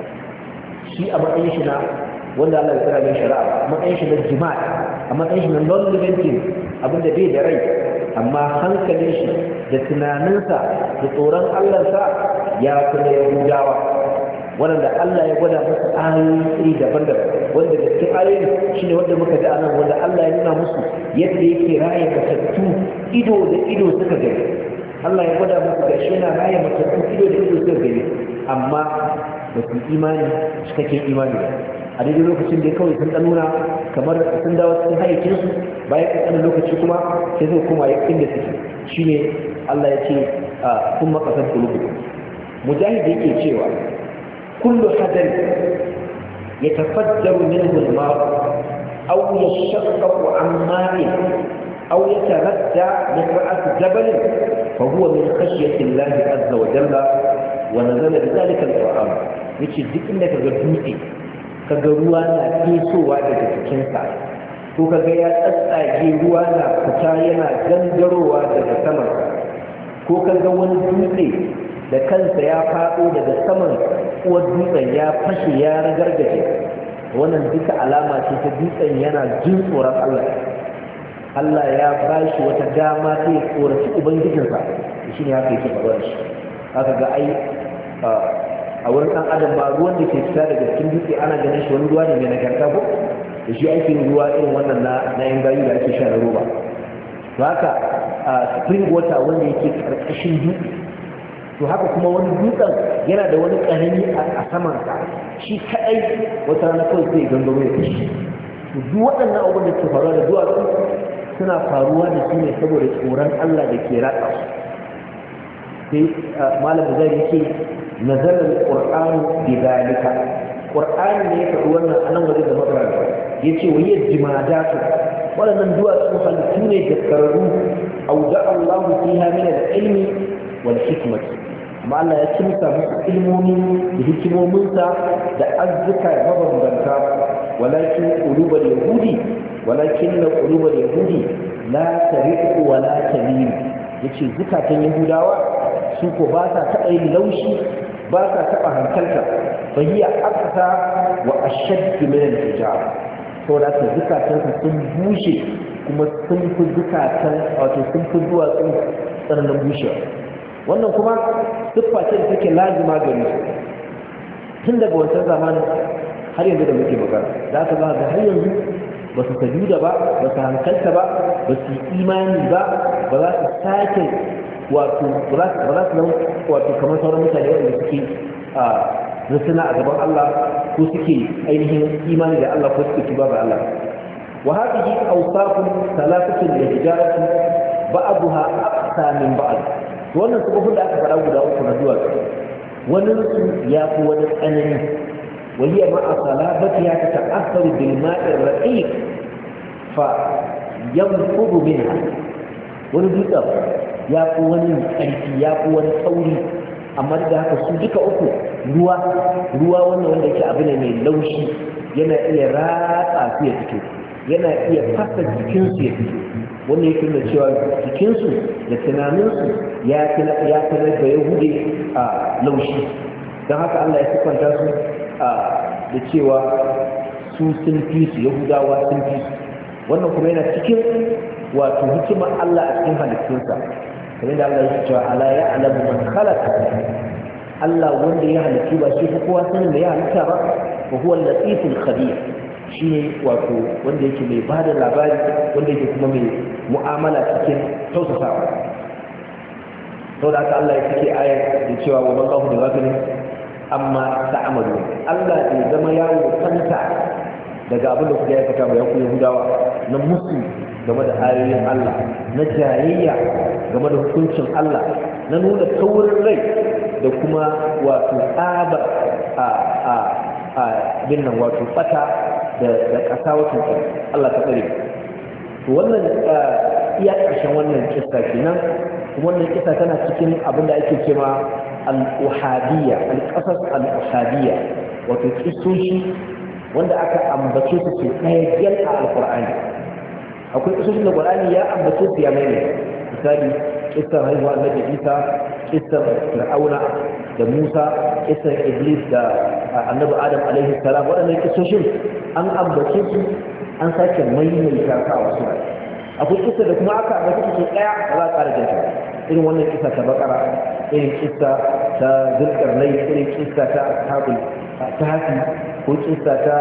shi a matsayin shi na wanda Allah ya tsara mai shari'a a matsayin shi na jima'a a matsayin shi na non-living thing abinda bai da rai amma hankalin shi da tunaninsa da tsoron Allahnsa ya kuma Yahudawa waɗanda Allah ya gwada musu ayoyi daban-daban wanda da cikin ayoyin shi ne wanda muka ji a nan wanda Allah ya nuna musu yadda yake raye matattu ido da ido suka gani Allah ya gwada musu ga shi yana raye matattu ido da ido suka gani amma ba su imani cikakken imani ba a daidai lokacin da kawai sun nuna kamar sun dawo cikin hayyacinsu bayan ƙanƙanin lokaci kuma sai zai koma inda suke shine Allah ya ce a kun makasar kulubu mujahid yake cewa kullu hadar ya tafaddaru minhu al-ma' aw yashaqqaqu an ma'in aw yataradda min ra'at jabal fa huwa min khashyati Allah azza wa jalla wa nazala bi dhalika al-Qur'an yace duk inda kaga dutse kaga ruwa na fesowa daga cikinsa ko kaga ya tsatsage ruwa na fita yana gangarowa daga saman ko kaga wani dutse da kansa ya faɗo daga saman uwar dutsen ya fashe ya ragargaje wannan duka alama ce ta dutsen yana jin tsoron Allah Allah ya ba shi wata dama ta ya tsoraci ubangijinsa shi ne haka yake faruwa shi haka ga ai a wurin ɗan adam ba ruwan da ke fita daga cikin dutse ana ganin shi wani ruwa ne mai nagarta ko da shi ake ruwa irin wannan na na yan gayu da ake sha na roba to haka spring water wanda yake karkashin dutse to haka kuma wani dutsen yana da wani ƙarami a saman sa shi kadai wata rana kawai sai gangaro ya kashi to duk waɗannan abubuwan da ke faruwa da duwatsu suna faruwa da su ne saboda tsoron Allah da ke ratsa su sai malam da zai yake نزل القرآن بذلك القرآن ne ya faɗi wannan a nan wajen da makaranta ya ce wa yi jimadatu waɗannan duwatsu halittu ne da kararru auda Allahu fiha min al-ilmi wal hikmati amma Allah ya kimsa musu ilmomi da hikimominsa da azzuka mabambanta walakin qulubal yahudi walakin qulubal yahudi la tariqu wa la tamil yace zukatan yahudawa su ko ba sa taɓa yin laushi ba sa taɓa hankalta fahiya aqsa wa ashadd min al-hijab saboda haka zukatansa sun bushe kuma sun fi zukatan wato sun fi duwatsun tsananin bushewa wannan kuma siffa ce da take lazima gare su tun daga wancan zamanin har yanzu da muke magana za ka ga har yanzu ba su sajuda ba ba su hankalta ba ba su imani ba ba za su sake wato ba za su nan wato kamar sauran mutane wanda suke a rusuna a gaban Allah ko suke ainihin imani da Allah ko suke tuba ga Allah wa hadhihi awsafun thalathatun li hijarati ba'daha aqsa min ba'd wannan sababin da aka fara guda uku na zuwa wannan su ya fi wani tsanani wa hiya ma'a salabatiha tata'assaru bil ma'i ar-raqiq fa yanfudu minha wani dutsen ya fi wani ƙarfi ya fi wani tsauri amma da haka su duka uku ruwa ruwa wannan wanda yake abu ne mai laushi yana iya ratsa su ya fito yana iya fasa jikinsu ya fito wannan yake nuna cewa jikinsu da tunaninsu ya ya tanar da yahude a laushi don haka Allah ya siffanta su da cewa su sun fi su yahudawa sun fi su wannan kuma yana cikin wato hikimar Allah a cikin halittunsa kamar da Allah ya cewa ala ya alamu man khalaqa Allah wanda ya halittu ba shi kowa sanin da ya halitta ba wa huwa al-latiful khabir shine wato wanda yake mai bada labari wanda yake kuma mai mu'amala cikin tausasawa saboda haka Allah ya cike ayar da cewa wa Allahu da ghafilin amma ta'amalu Allah bai zama yawo kanta daga abin da kuka aikata ba ya ku Yahudawa na musu game da ayoyin Allah na jayayya game da hukuncin Allah na nuna taurin rai da kuma wato tsabar a a a binnan wato fata da da kasa wato Allah ta tsare to wannan iya ƙarshen wannan kissa kenan wannan kissa tana cikin abin da ake cewa al-uhadiyya al-qasas al-uhadiyya wato kissoshi wanda aka ambace su ce ɗaya gyal a alƙur'ani akwai kisoshin da ƙur'ani ya ambace su ya mai misali kisar haihuwa annabi isa kisar fir'auna da musa kisar iblis da annabi adam alaihi salam waɗannan kisoshin an ambace su an sake maimaita ka a wasu akwai kisar da kuma aka ambace su ɗaya ba za a ƙara jinta irin wannan kisa ta bakara irin kisa ta zulkarnai irin kisa ta ashabul kahfi ko kisa ta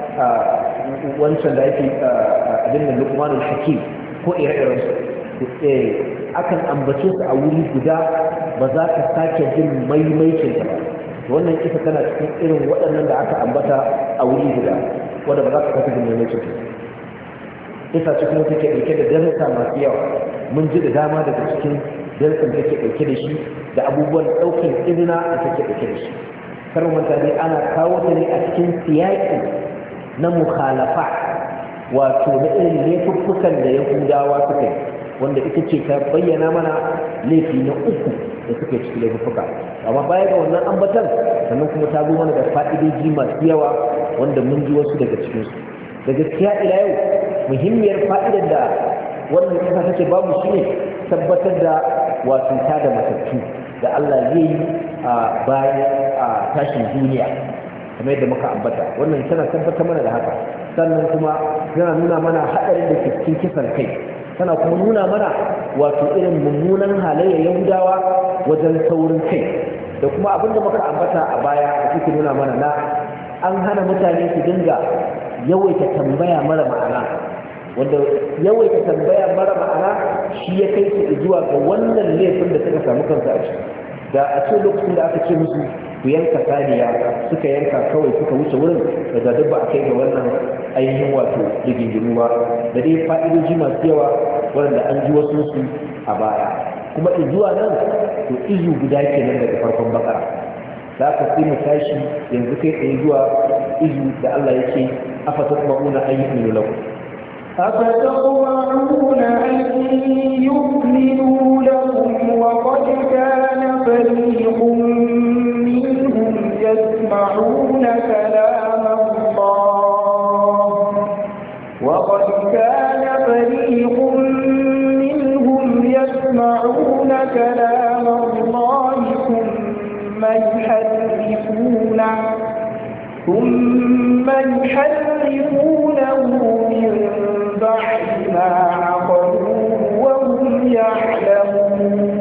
wancan da yake abin da lukmanul hakim ko ire-iren su akan ambace su a wuri guda ba za ka sake jin maimaitin ta ba wannan kisa tana cikin irin waɗannan da aka ambata a wuri guda wanda ba za ka sake jin maimaitin ta kisa ce kuma take ɗauke da darussa masu yawa mun ji da dama daga cikin darussan take ɗauke da shi da abubuwan ɗaukar izina da take ɗauke da shi kar manta dai ana kawo ta ne a cikin siyaki na mukhalafa wato na irin laifuffukan da yahudawa suka yi wanda ita ce ta bayyana mana laifi na uku da suka yi cikin laifuffuka amma baya ga wannan ambatan sannan kuma ta zo mana da fa'idoji masu yawa wanda mun ji wasu daga cikinsu da gaskiya ila yau muhimmiyar fa'idar da wannan kasa take babu shine tabbatar da wato ta da matattu da Allah zai yi a bayan a tashin duniya kamar yadda muka ambata wannan tana tabbatar mana da haka sannan kuma tana nuna mana haɗarin da ke cikin kisan kai tana kuma nuna mana wato irin mummunan halayyar yahudawa wajen saurin kai da kuma abin da muka ambata a baya da suke nuna mana na an hana mutane su dinga yawaita tambaya mara ma'ana wanda yawaita tambaya mara ma'ana shi ya kai su zuwa ga wannan laifin da suka samu kansu a ciki da a ce lokacin da aka ce musu ku yanka saniya suka yanka kawai suka wuce wurin da duk ba a kai ga wannan ainihin wato rigingimu ba da dai fa'idoji masu yawa waɗanda an ji wasu su a baya kuma zuwa nan to izu guda kenan daga farkon bakara za ka sai mu tashi yanzu kai tsaye zuwa izu da Allah ya ce afa tatma'una an yu'minu lakum أفتطمعون أن يؤمنوا لكم وقد كان فريق يسمعون كلام الله ثم يحرفونه ثم يحرفونه من بعد ما عقلوه وهم يعلمون.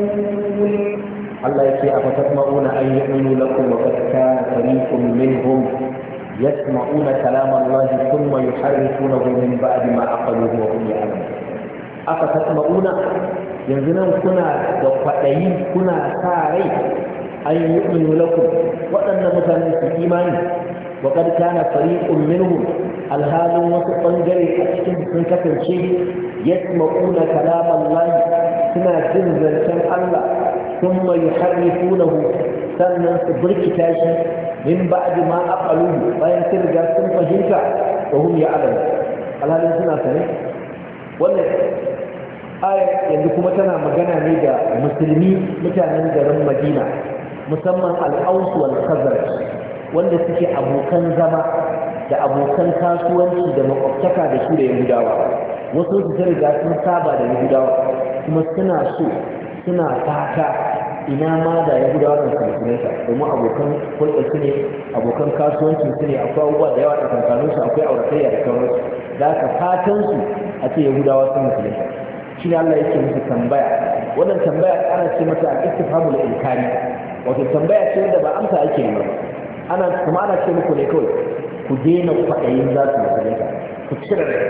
الله يكي أفتطمعون أن يؤمنوا لكم وقد كان فريق منهم يسمعون كلام الله ثم يحرفونه من بعد ما عقلوه وهم يعلمون. أفتطمعون ينزلون كنا وقتين كنا ساري أن يؤمنوا لكم وأن مثلا في إيمان وقد كان فريق منهم الهال وسطن جري أشكل من كثر شيء يسمعون كلام الله سنا جنزا كان الله ثم يحرفونه sannan su burkita shi min ba'di ma aqaluhu bayan sun riga sun fahimta wa hum ya'lamu alhalin suna sane. wannan aya yanzu kuma tana magana ne da musulmi mutanen garin Madina musamman al-Aws wal Khazraj wanda suke abokan zama da abokan kasuwanci da makwabtaka da su da Yahudawa. Wasu su riga sun saba da Yahudawa kuma suna so suna fata ina ma da Yahudawa da su musulunta domin abokan hulɗar su ne abokan kasuwancin su ne akwai abubuwa da yawa tsakankanin su akwai auratayya da sauransu da aka fatan su a ce Yahudawa sun musulunta. shi ne Allah yake musu tambaya. Wannan tambaya ana ce mata al-istifhamul inkari, wato tambaya ce wanda ba amsa ake yi ba, ana kuma ana ce muku ne kawai ku daina kwaɗayin za su musulunta, ku cire rai.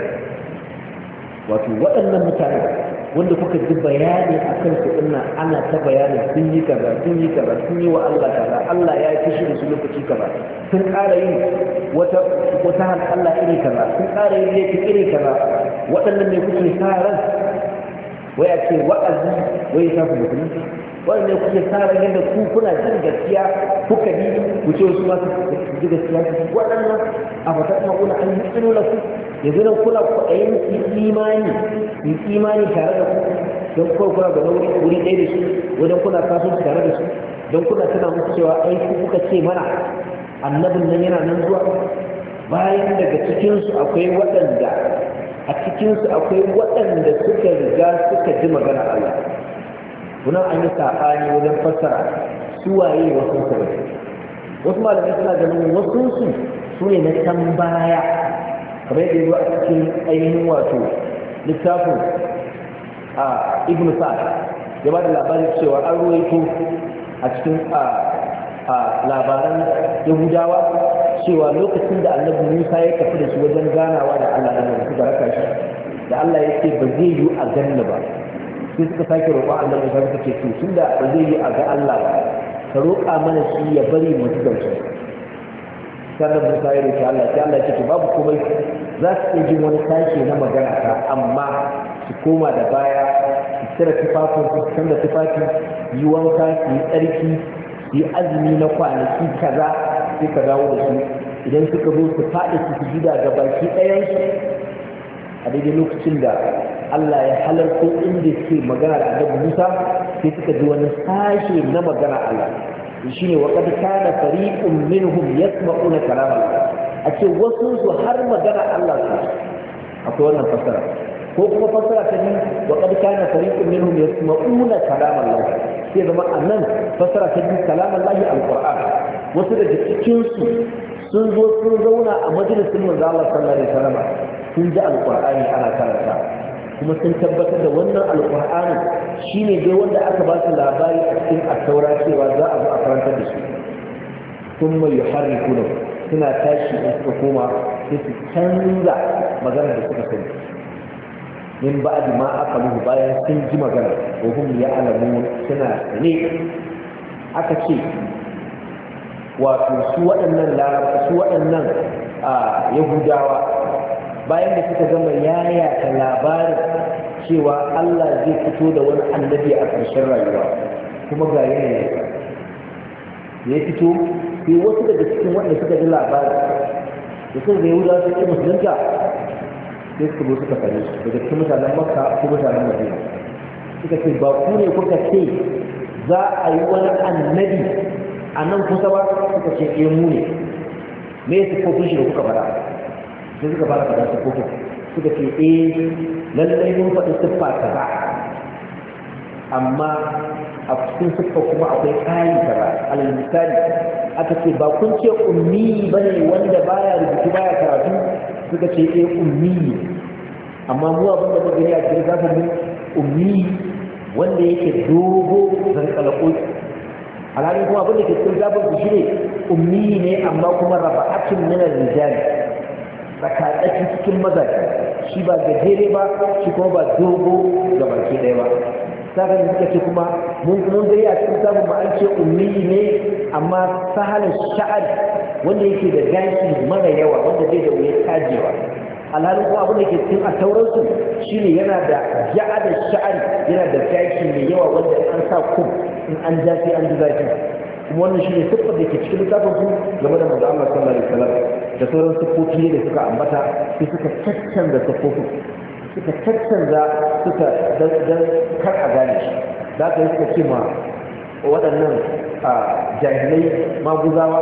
Wato waɗannan mutane wanda kuka ji bayani a kan su ɗin ana ta bayani sun yi kaza sun yi kaza sun yi wa Allah kaza, Allah ya yi fushi da su lokaci kaza, sun ƙara yin wata wata hal Allah iri kaza, sun ƙara yin laifin iri kaza. Waɗannan ne kuke sa ran wai a ce wa'azi wai ya fi musulunci? Waɗannan ne kuke sa ran yadda ku kuna jin gaskiya kuka bi ku ce wasu ma su ji gaskiya? Waɗannan a fatar ma'una an yi tsino na ku yanzu nan kuna kwaɗayin su imani su imani tare da ku don kawai kuna ga wuri wuri ɗaya da su, wajen kuna kasuwanci tare da su, don kuna tana musu cewa ai ku kuka ce mana annabin nan yana nan zuwa. Bayan daga cikinsu akwai waɗanda a cikinsu akwai waɗanda suka riga suka ji magana Allah. Kuna an yi saɓani wajen fassara su waye wasu sabai. Wasu malamai suna ganin wasu su su ne na can baya, kamar yadda zuwa a cikin ainihin wato littafin a ibn sa'ad ya ba da labarin cewa an ruwaito a cikin labaran yahudawa cewa lokacin da annabi musa ya tafi da su wajen ganawa da allah da suka raka shi da allah ya ce ba zai yi a ganna ba, sai suka sake roƙon annabi musa suka ce to tun da ba zai yi a ga allah ba ka roƙa mana shi ya bari mu ci gauce. sannan musa ya roƙi allah sai allah ya ce to babu komai, za su iya jin wani sashe na magana ta amma su koma da baya su cire tufafin su canza tufafi, yi wanka su yi tsarki su yi azumi na kwanaki kaza sai ka dawo da su. Idan suka zo su faɗi su su gida ga baki ɗayansu a daidai lokacin da Allah ya halarta inda suke magana da annabi Musa sai suka ji wani sashe na magana Allah shine wa qad kana fariqun minhum yasma'una kalam Allah, a ce wasu su har magana Allah su akwai wannan fassara. Ko kuma fassara ta biyu wa qad kana fariqun minhum yasma'una kalam Allah, sai zama annan fassara ta biyu kalam Allah al-Qur'an. Wasu daga cikin su sun zo sun zauna a majalisin manzo Allah sallallahu alaihi wasallam sun ji al-Qur'ani ana karanta kuma sun tabbatar da wannan al-Qur'ani shine dai wanda aka ba su labari a cikin at-Taura cewa za a zo a karantar da su. Thumma yuharrifuna, suna tashi in suka koma sai su canza magana da suka sani min ba'di ma aqaluhu, bayan sun ji magana wa hum ya'lamun, suna ne. Aka ce wato su waɗannan laraba su waɗannan yahudawa bayan da suka gama yayata labarin cewa Allah zai fito da wani annabi a ƙarshen rayuwa kuma ga yanayin ya fito, sai wasu daga cikin waɗanda suka ji labarin da suka ga yahudawa sun ce musulunta sai suka zo suka kare su daga cikin mutanen Makka ko mutanen Madina suka ce ba ku ne kuka ce za a yi wani annabi a nan kusa ba? Suka ce eh mu ne. Me ya sifofin shi da kuka fara? Sai suka fara fara sifofin suka ce eh lallai mun faɗi siffa kaza. amma a cikin siffa kuma akwai kayan kaza. Alal misali aka ce ba kun ce ummi bane wanda baya rubutu baya karatu, suka ce eh ummi, amma mu abin da muka gani a cikin zafin ummi wanda yake dogo zan kalako. Alhali kuma abin da ke cikin zafin su shine ummi ne amma kuma raba'atun min ar-rijal, tsakatsaki cikin mazaje, shi ba gajere ba shi kuma ba dogo ga baki ɗaya ba. Saka da suka ce kuma mun mun gari a cikin samun ma an ce ummi ne amma sahalin sha'ar wanda yake da gashi mara yawa wanda zai da wuya tajewa. Alhalin kuma abin da ke cikin a tauransu shine yana da ja'ada sha'ar, yana da gashi mai yawa wanda an sa kum in an ja sai an ji zafi. Kuma wannan shine siffar da ke cikin littafin su game da manzo Allah sallallahu alaihi wasallam da sauran siffofi da suka ambata sai suka caccanza siffofin, suka caccanza suka dan kar a gane shi. Da aka yi suka ce ma waɗannan jahilai maguzawa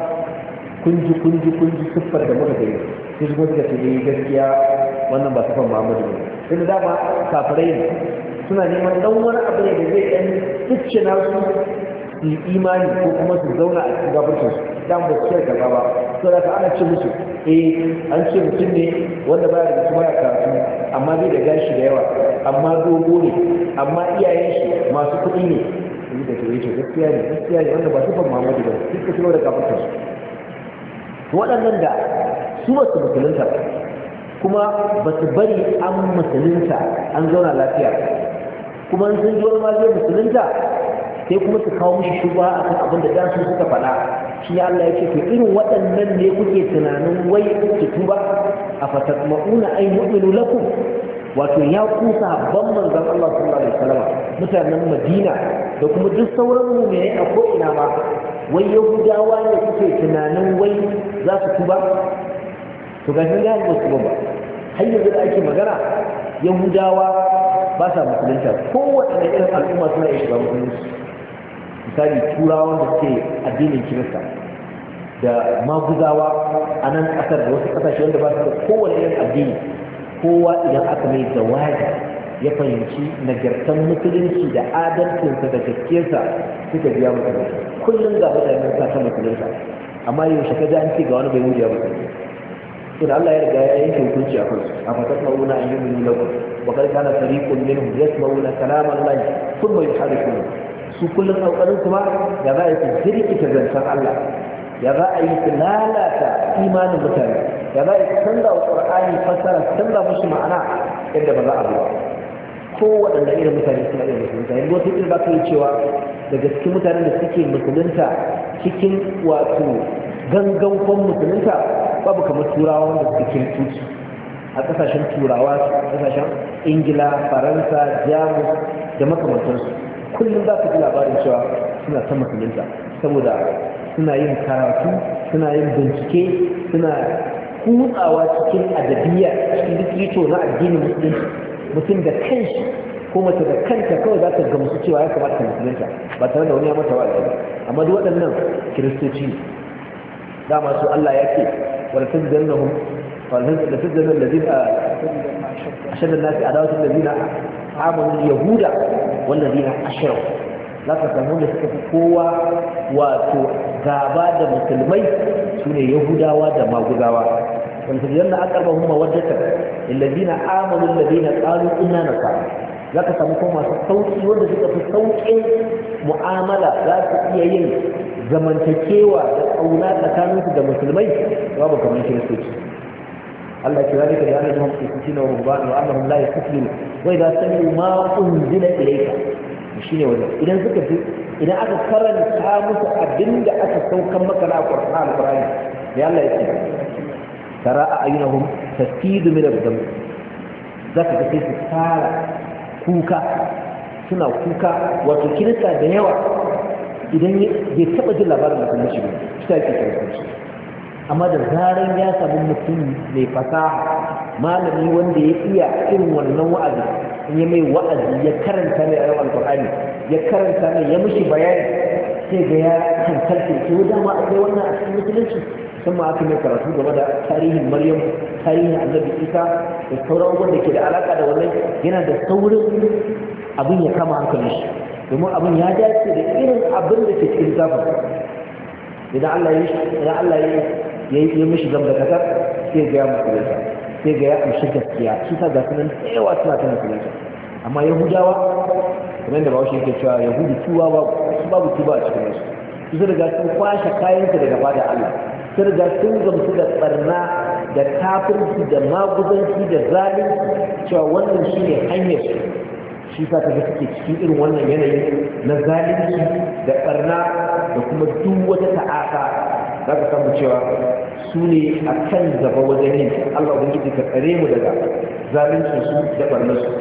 kunji kunji kunji siffar da muka gani, sai kuma suka ce dai gaskiya wannan ba siffar Muhammadu ne. Sai da dama kafirai ne suna neman dan wani abu ne da zai ɗan ciccina su su imani ko kuma su zauna a cikin gabarcin su dan ba su shirka ba. So da ana ce musu eh an ce mutum ne wanda baya da kuma ya karatu amma bai da gashi da yawa amma dogo ne amma iyayen shi masu kuɗi ne. Sai da ke yace gaskiya ne gaskiya ne wanda ba su fan Muhammadu ba, suka shigo da gabarcin su. To waɗannan da su ba su musulunta kuma ba su bari an musulunta an zauna lafiya, kuma sun ji wani ma zai musulunta sai kuma su kawo mishi shuba a kan abin da da su suka faɗa. Shi Allah ya ce to irin waɗannan ne kuke tunanin wai ki tuba a fatatma'una ay yu'minu lakum, wato ya kusa habban manzon Allah sallallahu alaihi wasallam mutanen Madina da kuma duk sauran mu'minai a ko ina ma, wai Yahudawa ne kuke tunanin wai za su tuba? To ga shi ga su ba har yanzu da ake magana Yahudawa ba sa musulunta, kowace irin al'umma suna iya shiga musulunci. Misali turawan da suke addinin Kirista da maguzawa a nan kasar da wasu kasashe wanda ba su da kowane irin addini, kowa idan aka mai jawabi ya fahimci nagartan musulunci da adalcinsa da gaskiyarsa suka biya musulunci. Kullum ga mutanen sa ta musulunta, amma yaushe ka ji an ce ga wani bai wuce musulunci. to da Allah ya riga ya yanke hukunci a kansu a fatatmauna an yi mini lakum wa kar kana fariqun minhum yasma'una kalam Allah thumma yuharrifuna su kullum kokarin kuma ya za a yi jirkita zancen Allah, ya za a yi su lalata imanin mutane, ya za a yi canza wa Qur'ani fassara, canza mushi ma'ana yadda ba za a ba. Ko waɗanda irin mutane suna irin musulunta yanzu wata irin ba ka yi cewa daga cikin mutanen da suke musulunta cikin wato gangan kwan musulunta babu kamar turawa wanda suke kiristoci a ƙasashen turawa, ƙasashen ingila, faransa, jamus da makamantarsu. Kullum za ka ji labarin cewa suna ta musulunta saboda suna yin karatu, suna yin bincike, suna kutsawa cikin adabiyya, cikin literature na addinin musulunci. Mutum da kanshi ko mace da kanta kawai za ta gamsu cewa ya kamata musulunta ba tare da wani ya mata wa'azi ba. Amma duk waɗannan kiristoci dama su Allah ya ce wala tajannahum wala tajannahum alladhina ashadda an-nasi adawatan alladhina amanu yahuda wal ladina ashraku. za ka samu da suka fi kowa wato gaba da musulmai sune yahudawa da maguzawa. والذين أقربهم مودة الذين آمنوا الذين قالوا إنا نصارى. zaka samu kuma masu sauki wanda suka fi sauƙin mu'amala za su iya yin zamantakewa da ƙauna tsakaninsu da musulmai babu kamar kiristoci. Allah ya kira da yana da musulmina wa rubban wa annahum la yastakbirun wa idza sami'u ma unzila ilayka shine wannan idan suka ji idan aka karanta musu abinda aka saukan maka na Qur'ani ya Allah ya ce tara a ayyunahum tafidu min ad-dam. zaka ga sai su fara kuka suna kuka wato kirista da yawa idan bai taba jin labarin da kuma shi ba sai ke kirista. amma da zaran ya samu mutum mai fasaha malami wanda ya iya irin wannan wa'azi in ya mai wa'azi ya karanta mai ayoyin alqur'ani ya karanta mai ya mishi bayani sai ga ya hankalce ko dama akwai wannan a cikin musulunci musamman aka mai karatu game da tarihin Maryam, tarihin Annabi Isa da sauran wanda ke da alaka da wannan yana da saurin abin ya kama hankalin shi domin abin ya dace da irin abin da ke cikin zafin idan Allah ya idan Allah ya yi mishi zamba kasar sai ga ya musulunta sai ga ya amshi gaskiya shi ta ga sunan tsayawa suna ta musulunta amma Yahudawa kamar da bawashi yake cewa Yahudu tuwa babu su babu tuba a cikin su su riga sun kwashe kayansu daga bada Allah sun riga sun gamsu da barna da kafirci da maguzanci da zalunci cewa wannan shi ne hanyar su shi sa ta suke cikin irin wannan yanayi na zalunci da barna da kuma duk wata ta'aka za ka samu cewa su ne a kan gaba wajen yin Allah ubangiji ka tsare mu daga zaluncin su da barnar su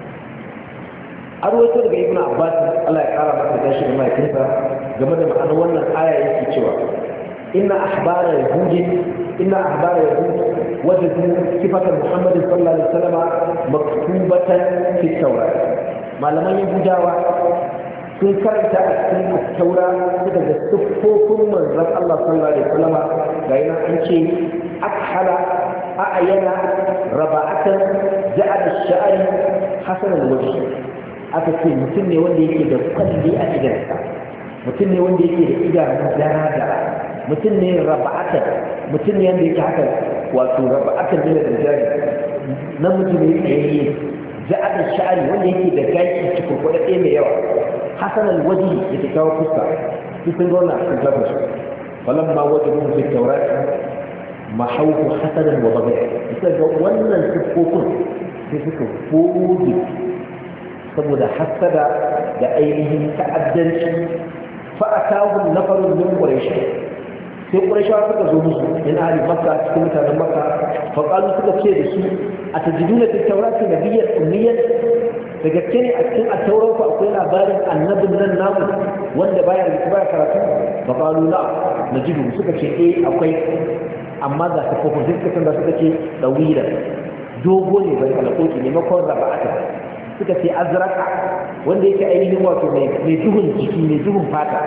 an rawaito daga ibnu abbas Allah ya kara masa gashi da mahaifinsa game da ma'anar wannan aya yake cewa inna ahbara yahudi inna ahbara yahudi wajadu sifatan muhammadin sallallahu alaihi wasallam maktubatan fi tawrat malaman yahudawa sun karanta a cikin taura suka ga siffofin manzon Allah sallallahu alaihi wasallam ga yana an ce akhala a'yana raba'atan ja'al ash-sha'ri hasan al-wajh aka ce mutum ne wanda yake da kwalli a idansa mutum ne wanda yake da idanu dara-dara mutum ne raba'atar mutum ne wanda yake haka wato raba'atar da da jari namiji ne tsayayye ja'adar sha'ari wanda yake da gashi cikin kwaɗaɗe mai yawa hasanan waji da ke kawo fuska su sun zauna a cikin lafas falon ma wajen mun fi taurati mahauku hasanan wa bagai bisa ga wannan siffofin sai suka goge saboda hasada da ainihin ta'addanci fa'atahum nafarun min quraish sai quraishawa suka zo musu in ahli makka cikin mutanen makka fa qalu suka ce da su atajiduna fi tawrati nabiyyan ummiyan da gaske ne a cikin at-taurat ku akwai labarin annabin nan namu wanda baya rubutu baya karatu fa qalu la najidu suka ce eh akwai amma ga kafofin suka da suka ce dawila dogo ne bai kalakoki ne makon rabata suka ce azraka wanda yake ainihin wato mai duhun jiki mai duhun fata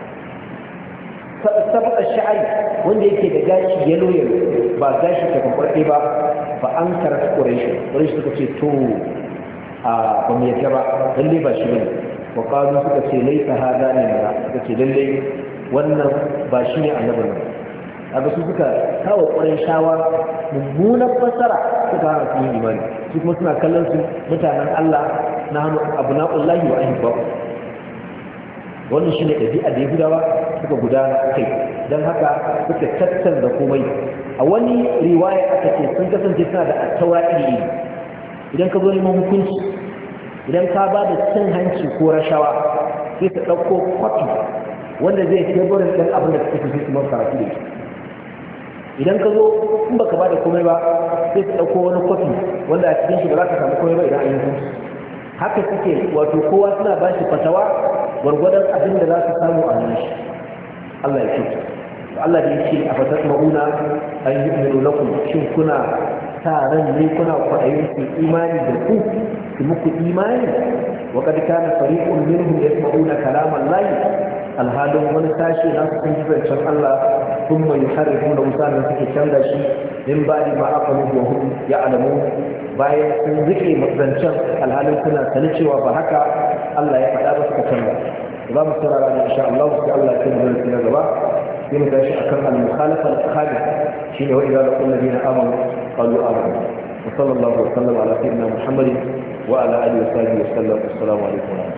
sabata sha'ari wanda yake da gashi yalo yalo ba gashi ta kwakwarɗe ba ba an karata ƙureshi ƙureshi suka ce to a ba mu yadda ba lalle ba shi bane wa qalu suka ce laisa hada ne mara suka ce lalle wannan ba shi ne annabin nan kaga su suka kawo ƙureshawa mummunan fasara suka hana su yin imani su kuma suna kallon su mutanen Allah na hannu abu na'ullahi wa ahibba wannan shi ne ɗabi'a da yahudawa suka gudana kai don haka suka tattar da komai a wani riwaya aka ce sun kasance suna da attaura iri idan ka zo neman hukunci idan ka ba da cin hanci ko rashawa sai ka ɗauko kwafi wanda zai teburin ɗan abin da suka fi su masu karatu da shi idan ka zo in baka ba da komai ba sai ka ɗauko wani kwafi wanda a cikin shi ba za ka samu komai ba idan an yi hukunci haka suke wato kowa suna ba shi fatawa gwargwadon abin da za su samu a nan shi Allah ya kyauta Allah da yake a fatar ma'una an yi umaru lakum shin kuna sa ran ne kuna kwaɗayin su imani da ku su muku imani wa kad kana fariqun minhum yasma'una kalaman lahi alhalin wani sashi na su kun zancen Allah kuma yuharrifuna usanan suke canza shi min ba'di ma aqalu wa hum ya'lamun bayan sun rike zancen alhalin suna sani cewa ba haka Allah ya faɗa ba suka canza za mu saurara da insha Allah sai Allah ya kai mu na gaba sai mu tashi akan al-mukhalafa al-khalif shine wa idza laqul ladina amanu qalu amanna wa sallallahu wa sallam ala sayyidina Muhammadin wa ala alihi wa sahbihi wa sallam assalamu alaikum